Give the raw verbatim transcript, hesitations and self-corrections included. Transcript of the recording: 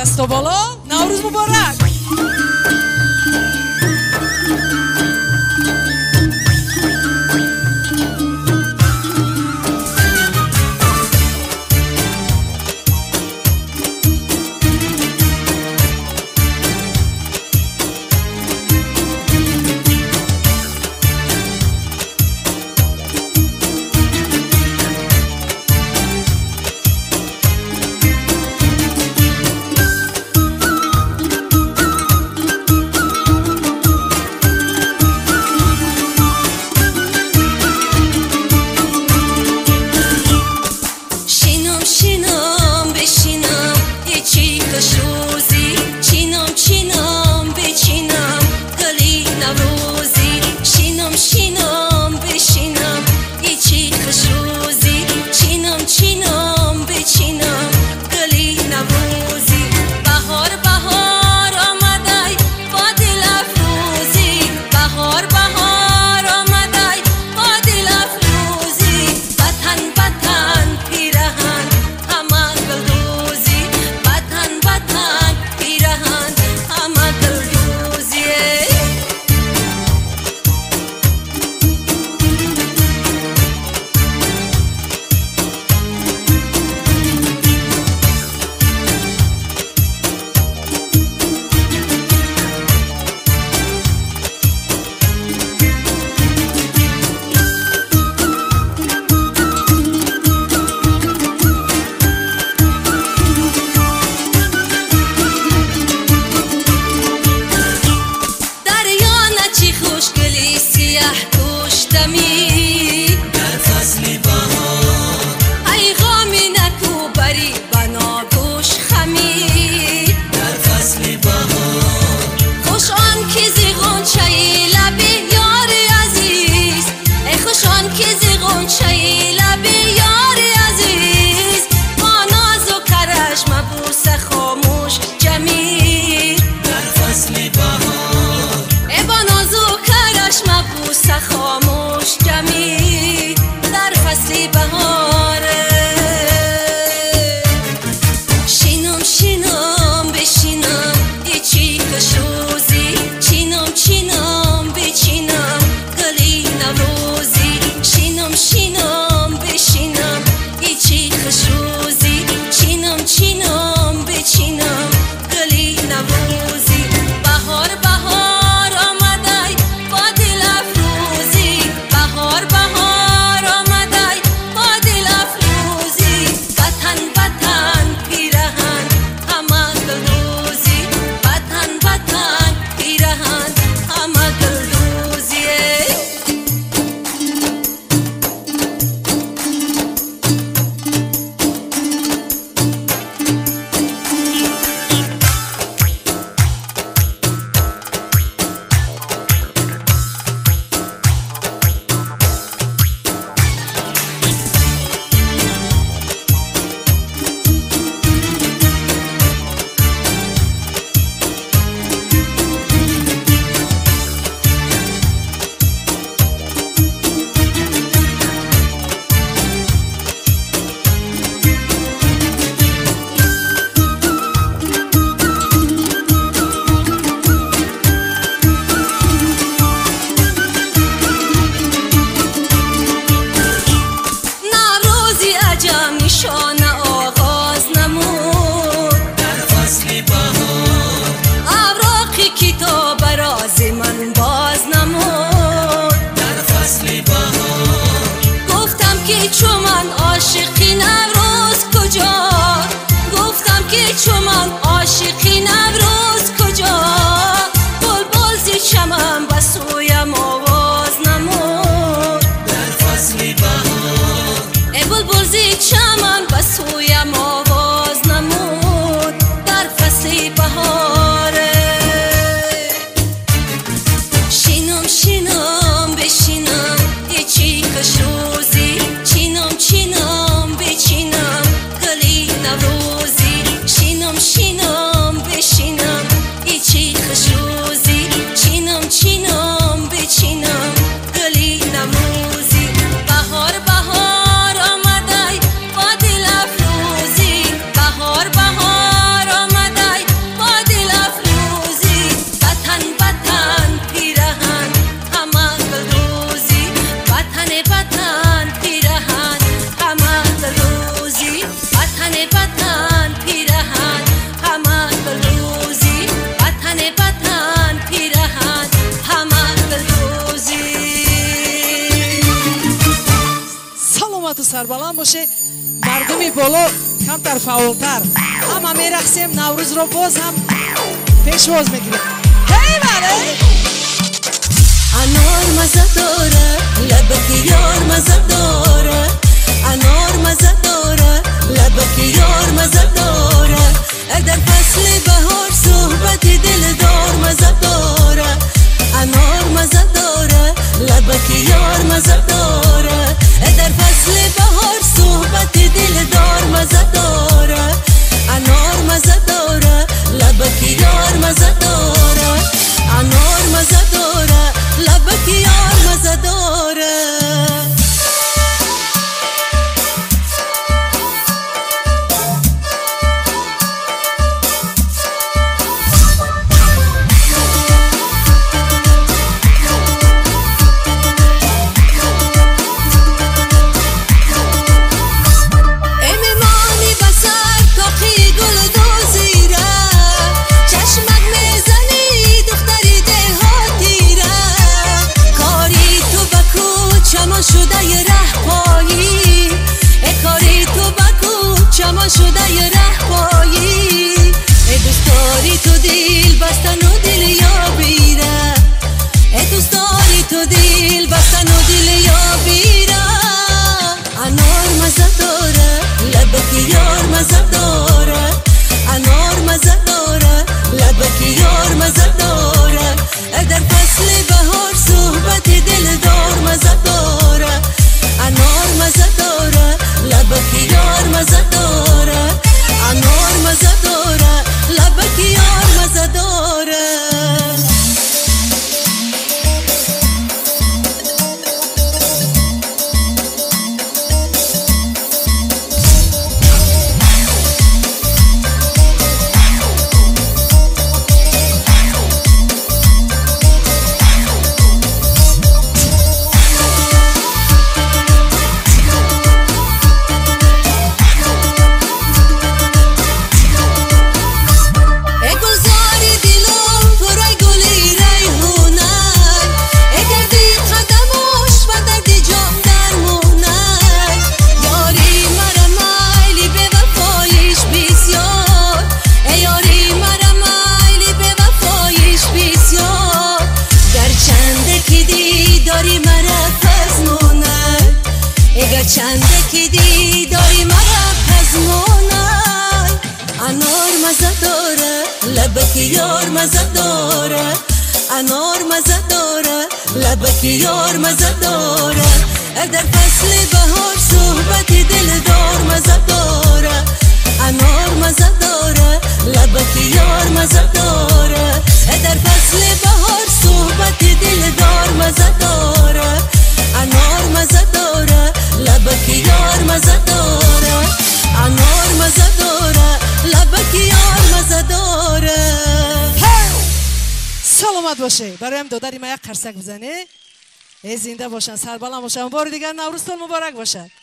دستا بالا. نوروز مبارک. بهار بهار آمده تو سربلند باشه، مردمی بالا کمتر فعالتر همه میرقصیم، نوروز رو باز هم پیشواز میگیریم. هی بله انار مزه داره لبک یار مزه داره، انار مزه داره لبک یار مزه داره، در فصل بهار صحبت دلدار مزه داره، انار مزه داره لبک یار مزه داره، در فصل بهار صحبت دلدار مزه داره، انار مزه داره لبک یار مزه داره، انار مزه داره لبک یار مزه داره. شده یه ره پایی، ای دوست داری تو دیل بستن و دیل یا بیره، ای دوست داری تو دیل بستن و دیل یا بیره، انار مزه داره لبک یار مزه داره، انار مزه داره لبک یار مزه داره، در فصل بهار صحبت دلدار مزه داره، انار مزه داره لبک یار مزه داره، انار مزه داره لبک یار مزه داره. چنده که دی داری مرا پزمونای، انار مزه داره لبک یار مزه داره، انار مزه داره لبک یار مزه داره، در فصل بهار صحبت دلدار مزه داره، انار مزه داره لبک یار مزه داره، در فصل بهار صحبت دلدار مزه داره، انار مزه داره لبک یار مزه داره، انار مزه داره لبک یار مزه داره. سلامت باشه. برایم دادری ما یک قرصک بزنه. ای زنده باشن، سربلند باشن. بار دیگر نوروزتون مبارک باشه.